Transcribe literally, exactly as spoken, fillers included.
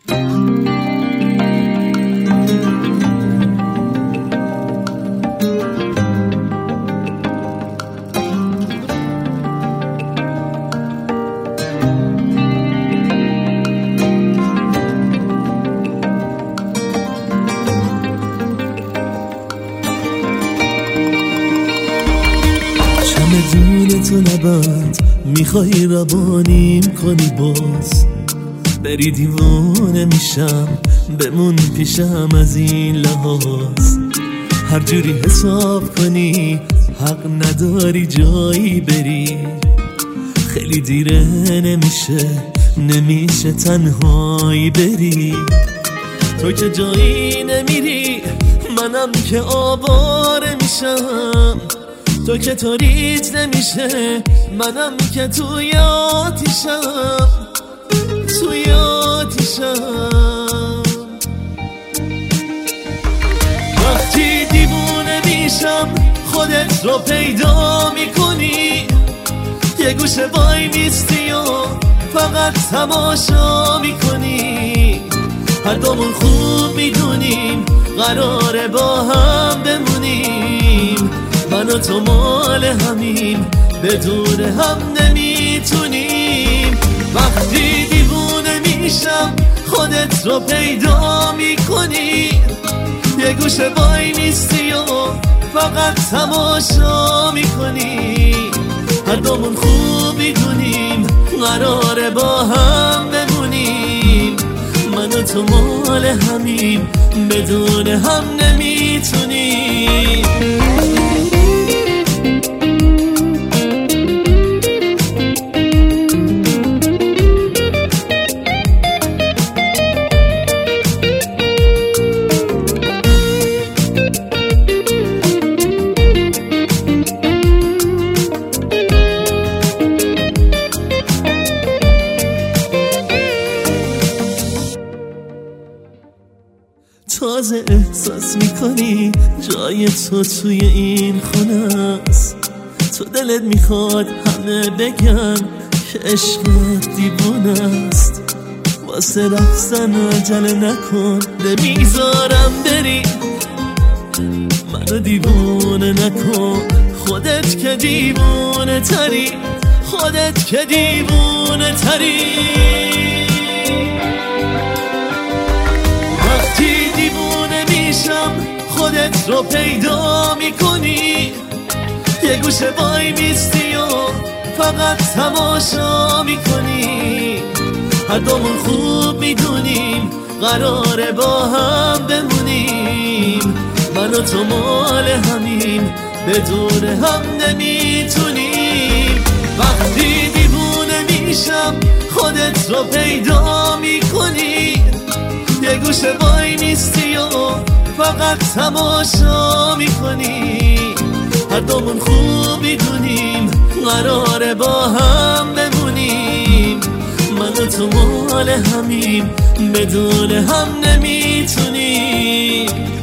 چمدون تو نبند میخوای روانیم کنی باز بری دیوانه میشم بمون پیشم از این لحاظ هر جوری حساب کنی حق نداری جایی بری خیلی دیره نمیشه نمیشه تنهایی بری تو که جایی نمیری منم که آواره میشم تو که تاریج نمیشه منم که توی آتیشم توی آتیشم وقتی دیوونه میشم خودت رو پیدا میکنی یه گوشه وای میستی و فقط تماشا میکنی هر دومون خوب میدونیم قراره با هم بمونیم من و تو مال همیم بدون هم نمیتونیم وقتی دیوونه میشم خودت رو پیدا میکنی یه گوشه وای میستی و فقط تماشا میکنی هر دومون خوب میدونیم قراره با هم بمونیم من و تو مال همیم بدون هم نمیتونیم تازه احساس میکنی جای تو توی این خونه است تو دلت میخواد همه بگن که عشقت دیوونه است واسه رفتن عجله نکن نمیذارم بری منو دیوونه نکن خودت که دیوونه تری خودت که دیوونه تری خودت رو پیدا میکنی یه گوشه وای میستی و فقط تماشا میکنی هر دومون خوب میدونیم قراره با هم بمونیم من و تو مال همیم بدون هم نمیتونیم وقتی دیوونه میشم خودت رو پیدا میکنی یه گوشه وای میستی و فقط تماشا میکنی هر دومون خوب میدونیم قراره با هم بمونیم من و تو مال همیم بدون هم نمیتونیم